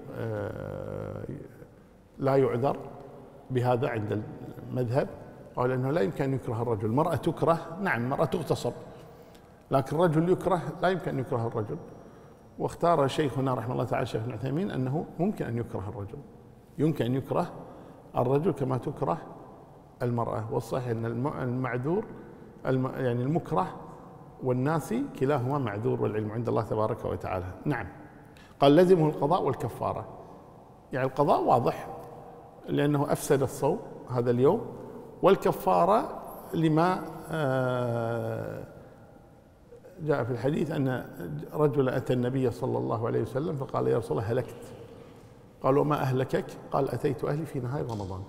لا يعذر بهذا عند المذهب، أو لأنه لا يمكن أن يكره الرجل. المرأة تكره، نعم المرأة تغتصب، لكن الرجل يكره، لا يمكن أن يكره الرجل. واختار شيخنا رحمه الله تعالى الشيخ ابن عثيمين أنه ممكن أن يكره الرجل، يمكن أن يكره الرجل كما تكره المرأة. والصحيح أن المعذور يعني المكره والناسي كلاهما معذور، والعلم عند الله تبارك وتعالى. نعم. قال لزمه القضاء والكفارة، يعني القضاء واضح لأنه أفسد الصوم هذا اليوم، والكفارة لما جاء في الحديث أن رجلا أتى النبي صلى الله عليه وسلم فقال يا رسول الله هلكت. قال وما أهلكك؟ قال أتيت أهلي في نهار رمضان.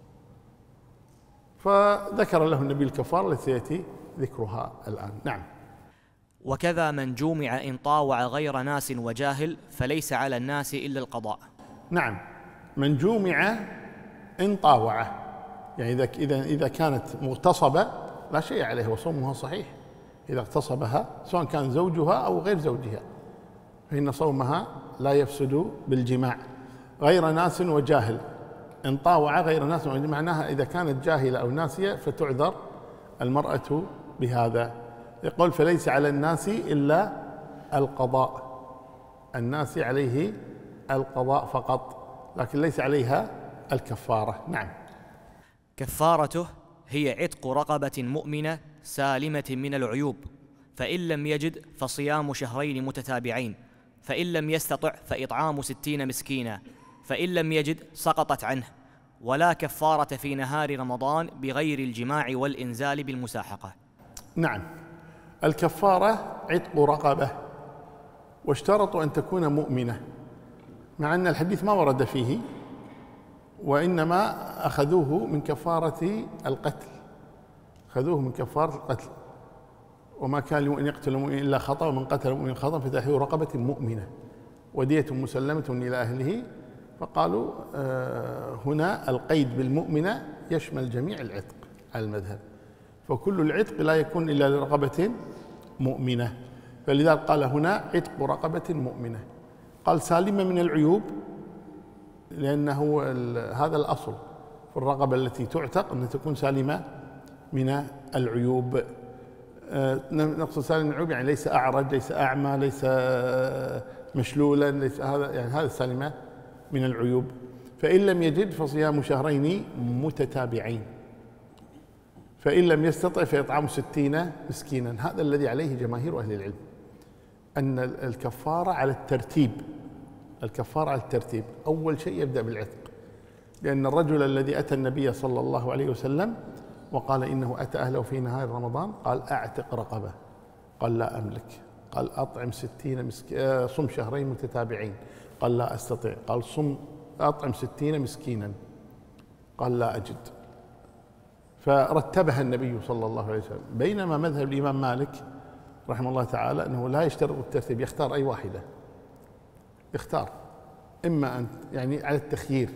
فذكر له النبي الكفارة التي سيأتي ذكرها الآن. نعم. وكذا من جومع إن طاوع غير ناس وجاهل فليس على الناس إلا القضاء. نعم، من جومع إن طاوع، يعني إذا إذا إذا كانت مغتصبة لا شيء عليه وصومها صحيح. إذا اغتصبها سواء كان زوجها أو غير زوجها فإن صومها لا يفسد بالجماع. غير ناس وجاهل، إن طاوع غير ناس، معناها إذا كانت جاهلة أو ناسية فتعذر المرأة بهذا. يقول فليس على الناس إلا القضاء، الناس عليه القضاء فقط، لكن ليس عليها الكفارة. نعم. كفارته هي عتق رقبة مؤمنة سالمة من العيوب، فإن لم يجد فصيام شهرين متتابعين، فإن لم يستطع فإطعام ستين مسكينا، فإن لم يجد سقطت عنه. ولا كفارة في نهار رمضان بغير الجماع والإنزال بالمساحقة. نعم، الكفارة عتق رقبة، واشترطوا أن تكون مؤمنة، مع أن الحديث ما ورد فيه، وإنما أخذوه من كفارة القتل، أخذوه من كفارة القتل. وما كان لمؤمن يقتل مؤمن إلا خطأ، ومن قتل مؤمن خطأ فتحرير رقبة مؤمنة ودية مسلمة إلى أهله. فقالوا آه هنا القيد بالمؤمنة يشمل جميع العتق على المذهب، فكل العتق لا يكون إلا لرقبة مؤمنة، فلذلك قال هنا عتق رقبة مؤمنة. قال سالمة من العيوب، لأنه هذا الأصل في الرقبة التي تعتق أن تكون سالمة من العيوب. آه نقصد سالم من العيوب يعني ليس أعرج، ليس أعمى، ليس مشلولا، ليس هذا، يعني هذا سالمة من العيوب. فإن لم يجد فصيام شهرين متتابعين، فإن لم يستطع فإطعام ستين مسكينا. هذا الذي عليه جماهير أهل العلم، أن الكفارة على الترتيب، الكفارة على الترتيب. أول شيء يبدأ بالعتق، لأن الرجل الذي أتى النبي صلى الله عليه وسلم وقال إنه أتى أهله في نهار رمضان قال أعتق رقبة، قال لا أملك، قال أطعم ستين مسكينا، صم شهرين متتابعين، قال لا أستطيع، قال صم أطعم ستين مسكينا، قال لا أجد. فرتبها النبي صلى الله عليه وسلم. بينما مذهب الإمام مالك رحمه الله تعالى أنه لا يشترط الترتيب، يختار أي واحدة، يختار إما أن يعني على التخيير،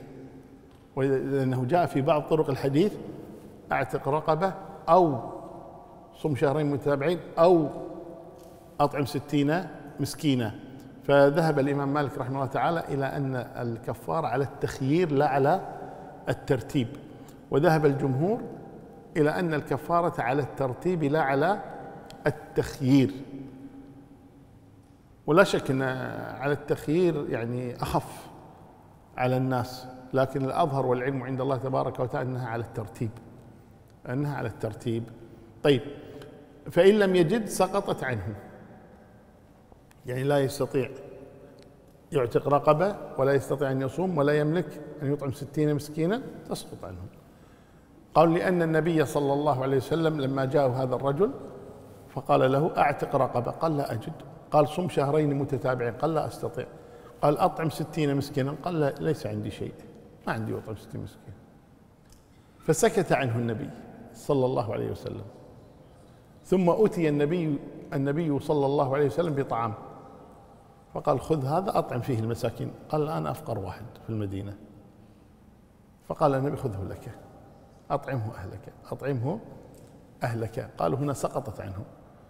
لأنه جاء في بعض طرق الحديث أعتق رقبة أو صم شهرين متتابعين أو أطعم ستين مسكينا. فذهب الإمام مالك رحمه الله تعالى إلى أن الكفارة على التخيير لا على الترتيب، وذهب الجمهور إلى أن الكفارة على الترتيب لا على التخيير. ولا شك أن على التخيير يعني أخف على الناس، لكن الأظهر والعلم عند الله تبارك وتعالى أنها على الترتيب، أنها على الترتيب. طيب، فإن لم يجد سقطت عنه، يعني لا يستطيع يعتق رقبة ولا يستطيع أن يصوم ولا يملك أن يطعم ستين مسكينا، تسقط عنه. قال لأن النبي صلى الله عليه وسلم لما جاء هذا الرجل فقال له أعتق رقبة، قال لا أجد، قال صم شهرين متتابعين، قال لا أستطيع، قال أطعم ستين مسكينا، قال لا ليس عندي شيء، ما عندي أطعم ستين مسكين. فسكت عنه النبي صلى الله عليه وسلم. ثم أتي النبي النبي صلى الله عليه وسلم بطعام، فقال خذ هذا أطعم فيه المساكين. قال أنا أفقر واحد في المدينة. فقال النبي خذه لك، أطعمه أهلك، أطعمه أهلك. قالوا هنا سقطت عنه.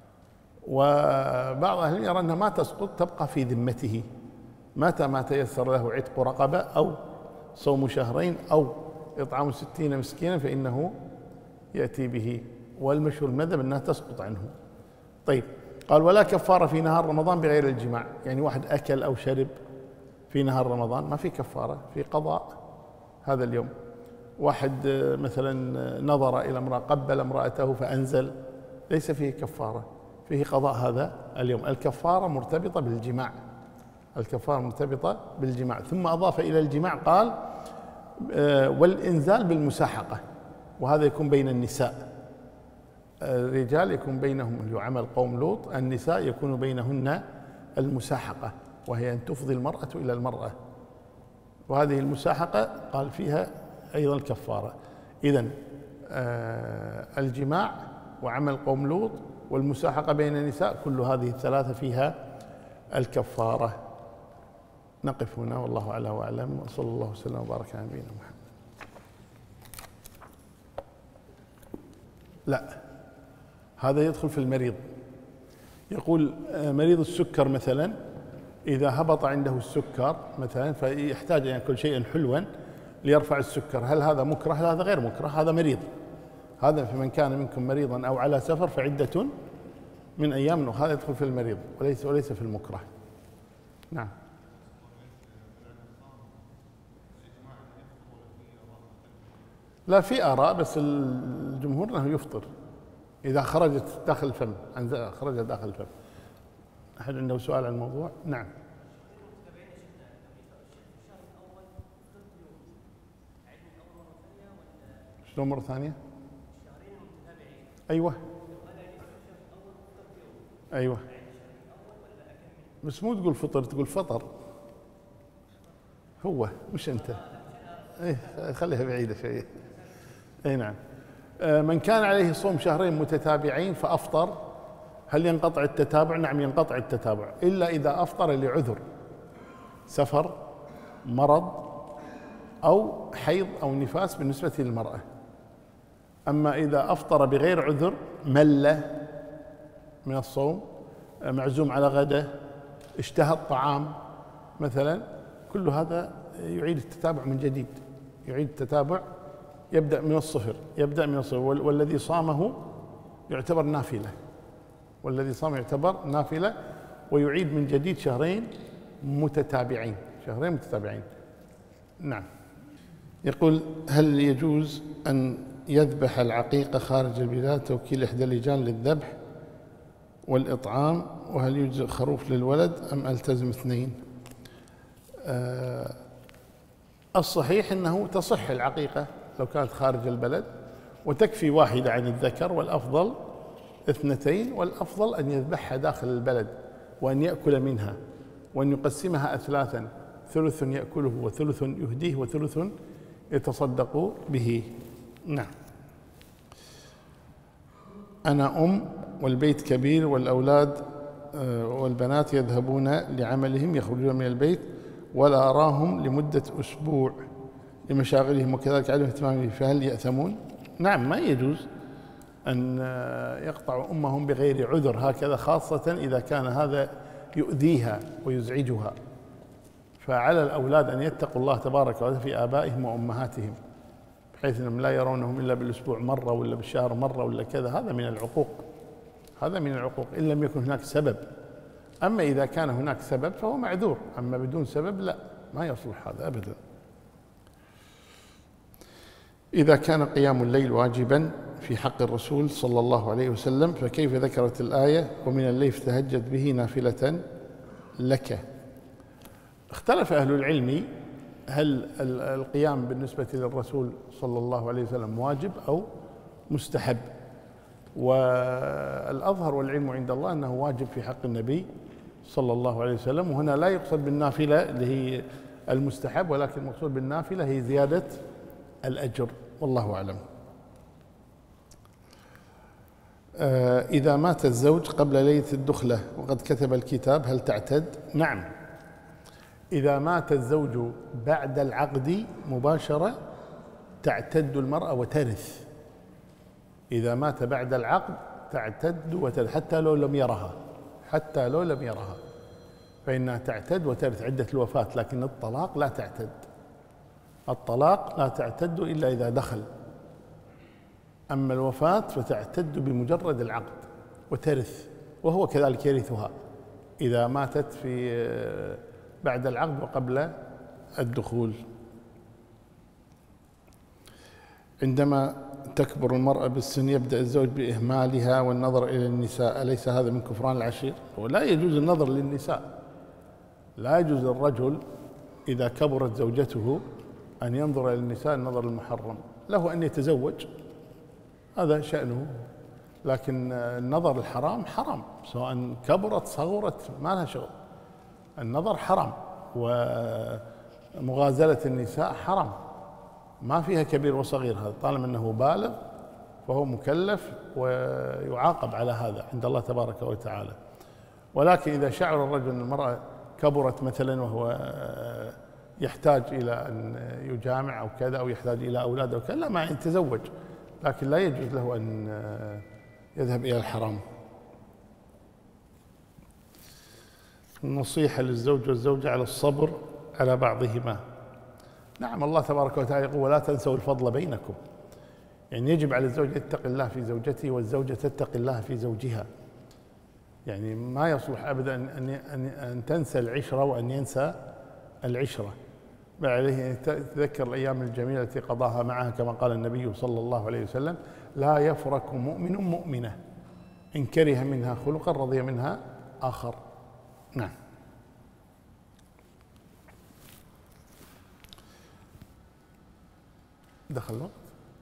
وبعض أهل يرى أنها ما تسقط، تبقى في ذمته متى ما تيسر له عتق رقبة أو صوم شهرين أو إطعام ستين مسكينا فإنه يأتي به، والمشهور المذهب أنها تسقط عنه. طيب، قال ولا كفارة في نهار رمضان بغير الجماع، يعني واحد أكل أو شرب في نهار رمضان ما في كفارة، في قضاء هذا اليوم. واحد مثلا نظر إلى امرأة، قبل امرأته فأنزل، ليس فيه كفارة، فيه قضاء هذا اليوم. الكفارة مرتبطة بالجماع، الكفارة مرتبطة بالجماع. ثم أضاف إلى الجماع قال والإنزال بالمساحقة، وهذا يكون بين النساء، الرجال يكون بينهم اللي هو عمل قوم لوط، النساء يكون بينهن المساحقة، وهي أن تفضي المرأة إلى المرأة، وهذه المساحقة قال فيها أيضا الكفارة. إذن آه الجماع وعمل قوم لوط والمساحقة بين النساء، كل هذه الثلاثة فيها الكفارة. نقف هنا والله أعلى وأعلم، وصلى الله وسلم وبارك على نبينا محمد. لا، هذا يدخل في المريض. يقول مريض السكر مثلا، إذا هبط عنده السكر مثلا فيحتاج أن يأكل شيئا حلوا ليرفع السكر، هل هذا مكره؟ هذا غير مكره، هذا مريض. هذا فمن كان منكم مريضا أو على سفر فعدة من أيام، هذا يدخل في المريض وليس وليس في المكره. نعم. لا، في آراء، بس الجمهور أنه يفطر إذا خرجت داخل الفم، خرجت داخل الفم. أحد عنده سؤال عن الموضوع؟ نعم. شلون مرة ثانية؟ أيوة أيوة، بس مو تقول فطر، تقول فطر. هو مش أنت. إيه، خليها بعيدة شوية. أي نعم. من كان عليه صوم شهرين متتابعين فأفطر، هل ينقطع التتابع؟ نعم ينقطع التتابع، إلا إذا أفطر لعذر، سفر، مرض، أو حيض أو نفاس بالنسبة للمرأة. أما إذا أفطر بغير عذر، مل من الصوم، معزوم على غدا، اشتهى الطعام مثلا، كل هذا يعيد التتابع من جديد، يعيد التتابع، يبدأ من الصفر، يبدأ من الصفر. والذي صامه يعتبر نافلة، والذي صام يعتبر نافلة، ويعيد من جديد شهرين متتابعين، شهرين متتابعين. نعم. يقول هل يجوز أن يذبح العقيقة خارج البلاد توكيل إحدى اللجان للذبح والإطعام، وهل يجزئ خروف للولد أم ألتزم اثنين؟ أه الصحيح أنه تصح العقيقة لو كانت خارج البلد، وتكفي واحدة عن الذكر، والأفضل اثنتين، والأفضل أن يذبحها داخل البلد وأن يأكل منها، وأن يقسمها أثلاثا، ثلث يأكله وثلث يهديه وثلث يتصدق به. نعم. أنا أم والبيت كبير والأولاد والبنات يذهبون لعملهم، يخرجون من البيت ولا أراهم لمدة أسبوع لمشاغلهم وكذلك عدم اهتمامهم، فهل يأثمون؟ نعم، ما يجوز أن يقطعوا أمهم بغير عذر هكذا، خاصة إذا كان هذا يؤذيها ويزعجها. فعلى الأولاد أن يتقوا الله تبارك وتعالى في آبائهم وأمهاتهم، بحيث أنهم لا يرونهم إلا بالأسبوع مرة ولا بالشهر مرة ولا كذا. هذا من العقوق، هذا من العقوق إن لم يكن هناك سبب. أما إذا كان هناك سبب فهو معذور، أما بدون سبب لا، ما يصلح هذا أبدا. إذا كان قيام الليل واجبا في حق الرسول صلى الله عليه وسلم، فكيف ذكرت الآية ومن الليل فتهجد به نافلة لك؟ اختلف أهل العلم هل القيام بالنسبة للرسول صلى الله عليه وسلم واجب أو مستحب، والأظهر والعلم عند الله أنه واجب في حق النبي صلى الله عليه وسلم. وهنا لا يقصد بالنافلة اللي هي المستحب، ولكن المقصود بالنافلة هي زيادة الأجر، والله أعلم. إذا مات الزوج قبل ليلة الدخلة وقد كتب الكتاب هل تعتد؟ نعم، إذا مات الزوج بعد العقد مباشرة تعتد المرأة وترث. إذا مات بعد العقد تعتد وترث حتى لو لم يرها، حتى لو لم يرها فإنها تعتد وترث عدة الوفاة، لكن الطلاق لا تعتد. الطلاق لا تعتد إلا إذا دخل، أما الوفاة فتعتد بمجرد العقد وترث، وهو كذلك يرثها إذا ماتت في بعد العقد وقبل الدخول. عندما تكبر المرأة بالسن يبدأ الزوج بإهمالها والنظر إلى النساء، أليس هذا من كفران العشير؟ ولا يجوز النظر للنساء، لا يجوز للرجل إذا كبرت زوجته أن ينظر إلى النساء النظر المحرم، له أن يتزوج، هذا شأنه، لكن النظر الحرام حرام، سواء كبرت صغرت ما لها شغل. النظر حرام، ومغازلة النساء حرام، ما فيها كبير وصغير، هذا طالما أنه بالغ فهو مكلف ويعاقب على هذا عند الله تبارك وتعالى. ولكن إذا شعر الرجل أن المرأة كبرت مثلا وهو يحتاج إلى أن يجامع أو كذا، أو يحتاج إلى أولاد أو كذا، لا ما يتزوج، لكن لا يجوز له أن يذهب إلى الحرام. النصيحة للزوج والزوجة على الصبر على بعضهما. نعم، الله تبارك وتعالى يقول: ولا تنسوا الفضل بينكم. يعني يجب على الزوج يتقي الله في زوجته، والزوجة تتقي الله في زوجها. يعني ما يصلح أبدا أن أن أن تنسى العشرة وأن ينسى العشرة، بل عليه أن يتذكر الأيام الجميلة التي قضاها معها، كما قال النبي صلى الله عليه وسلم: لا يفرك مؤمن مؤمنة إن كره منها خلقا رضي منها آخر. نعم. دخل الوقت.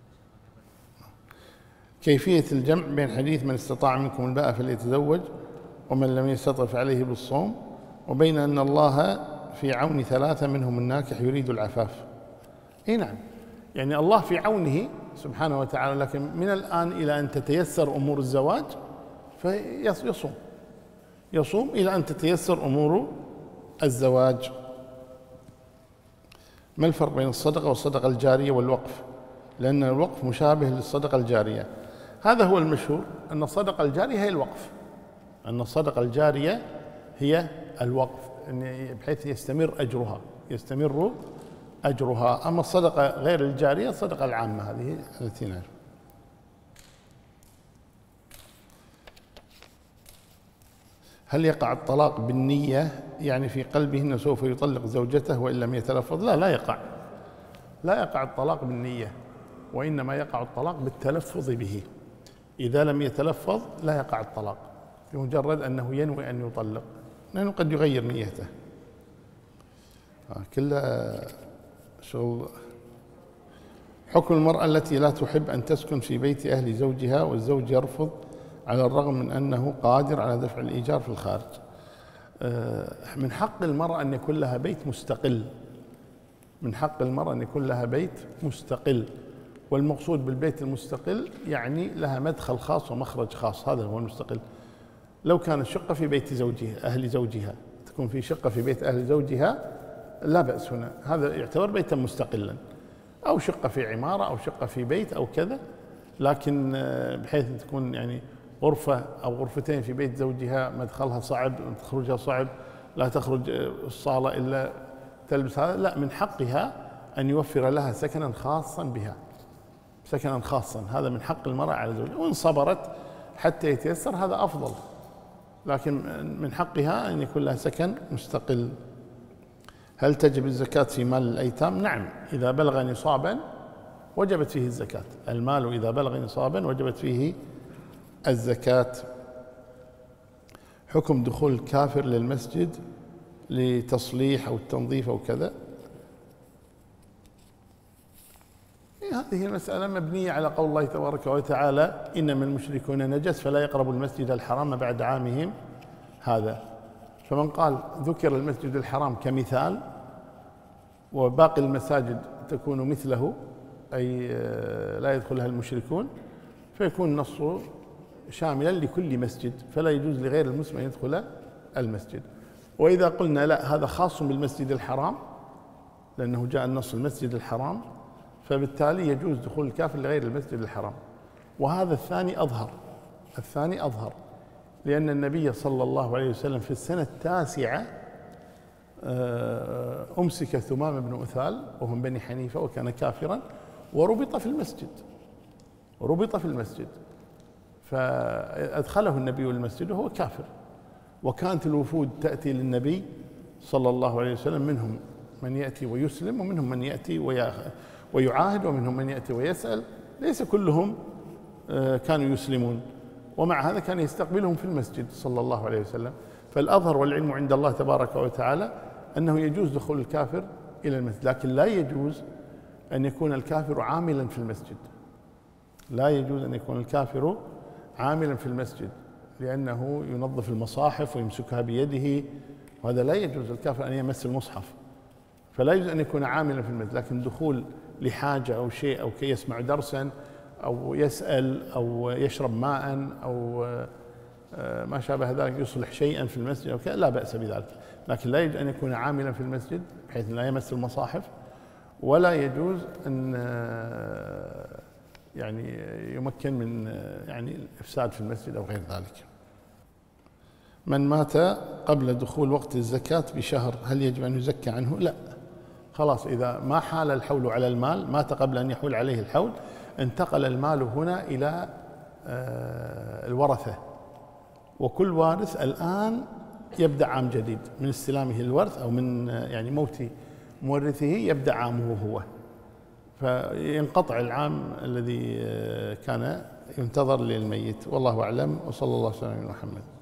كيفية الجمع بين حديث من استطاع منكم الباءة فليتزوج ومن لم يستطع فعليه بالصوم، وبين أن الله في عون ثلاثة منهم الناكح يريد العفاف. اي نعم، يعني الله في عونه سبحانه وتعالى، لكن من الآن إلى أن تتيسر أمور الزواج فيصوم يصوم إلى أن تتيسر أمور الزواج. ما الفرق بين الصدقة والصدقة الجارية والوقف؟ لأن الوقف مشابه للصدقة الجارية. هذا هو المشهور، أن الصدقة الجارية هي الوقف، أن الصدقة الجارية هي الوقف، بحيث يستمر أجرها يستمر أجرها أما الصدقة غير الجارية الصدقة العامة هذه التي نعرف. هل يقع الطلاق بالنية، يعني في قلبه أنه سوف يطلق زوجته وإن لم يتلفظ؟ لا لا يقع لا يقع الطلاق بالنية، وإنما يقع الطلاق بالتلفظ به. إذا لم يتلفظ لا يقع الطلاق، بمجرد أنه ينوي أن يطلق، لأنه قد يغير نيته. كلها شغل. حكم المرأة التي لا تحب أن تسكن في بيت أهل زوجها والزوج يرفض على الرغم من أنه قادر على دفع الإيجار في الخارج. من حق المرأة أن يكون لها بيت مستقل، من حق المرأة أن يكون لها بيت مستقل، والمقصود بالبيت المستقل يعني لها مدخل خاص ومخرج خاص، هذا هو المستقل. لو كانت شقة في بيت زوجها أهل زوجها، تكون في شقة في بيت أهل زوجها لا بأس هنا، هذا يعتبر بيتا مستقلا، أو شقة في عمارة أو شقة في بيت أو كذا، لكن بحيث تكون يعني غرفة أو غرفتين في بيت زوجها مدخلها صعب، تخرجها صعب، لا تخرج الصالة إلا تلبس هذا، لا، من حقها أن يوفر لها سكنا خاصا بها، سكنا خاصا، هذا من حق المرأة على زوجها، وإن صبرت حتى يتيسر هذا أفضل، لكن من حقها أن يكون لها سكن مستقل. هل تجب الزكاة في مال الأيتام؟ نعم، إذا بلغ نصابا وجبت فيه الزكاة، المال إذا بلغ نصابا وجبت فيه الزكاة. حكم دخول الكافر للمسجد لتصليح أو التنظيف أو كذا، هذه المسألة مبنية على قول الله تبارك وتعالى: إنما المشركون نجس فلا يقربوا المسجد الحرام بعد عامهم هذا. فمن قال ذكر المسجد الحرام كمثال وباقي المساجد تكون مثله، أي لا يدخلها المشركون، فيكون نصه شاملا لكل مسجد، فلا يجوز لغير المسلم أن يدخل المسجد. وإذا قلنا لا، هذا خاص بالمسجد الحرام لأنه جاء النص المسجد الحرام، فبالتالي يجوز دخول الكافر لغير المسجد الحرام. وهذا الثاني أظهر، الثاني أظهر لأن النبي صلى الله عليه وسلم في السنة التاسعة أمسك ثمام بن أثال وهو من بني حنيفة وكان كافرا، وربط في المسجد ربط في المسجد فأدخله النبي المسجد وهو كافر. وكانت الوفود تأتي للنبي صلى الله عليه وسلم، منهم من يأتي ويسلم ومنهم من يأتي ويعاهد ومنهم من يأتي ويسأل، ليس كلهم كانوا يسلمون، ومع هذا كان يستقبلهم في المسجد صلى الله عليه وسلم. فالأظهر والعلم عند الله تبارك وتعالى أنه يجوز دخول الكافر إلى المسجد، لكن لا يجوز أن يكون الكافر عاملا في المسجد، لا يجوز أن يكون الكافر عاملا في المسجد لأنه ينظف المصاحف ويمسكها بيده، وهذا لا يجوز الكافر أن يمس المصحف، فلا يجوز أن يكون عاملا في المسجد. لكن دخول لحاجة أو شيء أو كي يسمع درسا أو يسأل أو يشرب ماء أو ما شابه ذلك، يصلح شيئا في المسجد أو كذا، لا بأس بذلك. لكن لا يجوز أن يكون عاملا في المسجد بحيث لا يمس المصاحف، ولا يجوز أن يعني يمكن من يعني الإفساد في المسجد أو غير ذلك. من مات قبل دخول وقت الزكاة بشهر هل يجب أن يزكى عنه؟ لا، خلاص إذا ما حال الحول على المال، مات قبل أن يحول عليه الحول، انتقل المال هنا إلى الورثة، وكل وارث الآن يبدأ عام جديد من استلامه الورث أو من يعني موت مورثه، يبدأ عامه هو، فينقطع العام الذي كان ينتظر للميت. والله أعلم، وصلى الله وسلم على محمد.